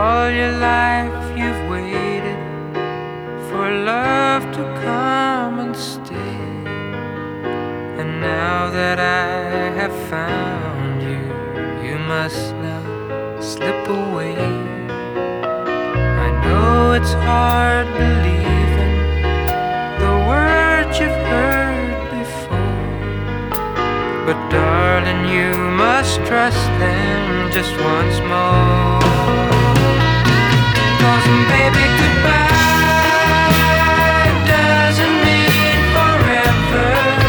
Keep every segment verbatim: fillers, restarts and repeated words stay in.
All your life you've waited for love to come and stay, and now that I have found you, you must now slip away. I know it's hard believing the words you've heard before, but darling, you must trust them just once more. 'Cause baby, goodbye doesn't mean forever.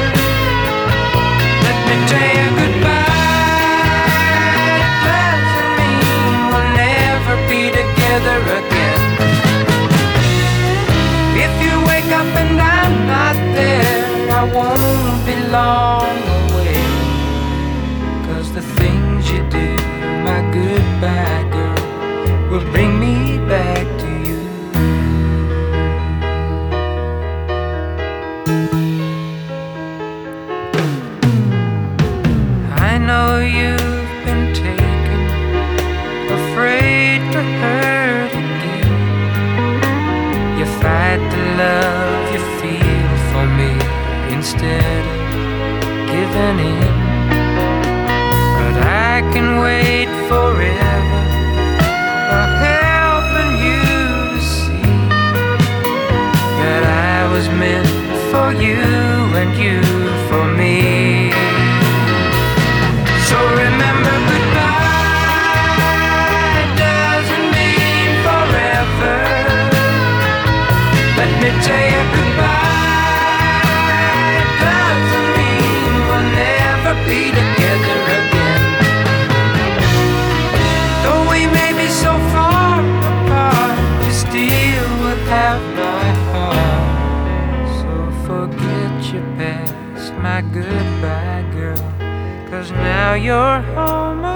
Let me tell you, goodbye doesn't mean we'll never be together again. If you wake up and I'm not there, I won't be long away. 'Cause the things you do, my goodbye girl, will bring me back to you. I know you've been taken, afraid to hurt again. You fight the love you feel for me instead of giving in. But I can wait forever, or helping you to see that I was meant for you and you for me. So remember, goodbye doesn't mean forever. Let me tell you, goodbye doesn't mean we'll never be together again. Though we may be so far apart, you still will have my heart. So forget your past, my goodbye girl, 'cause now you're home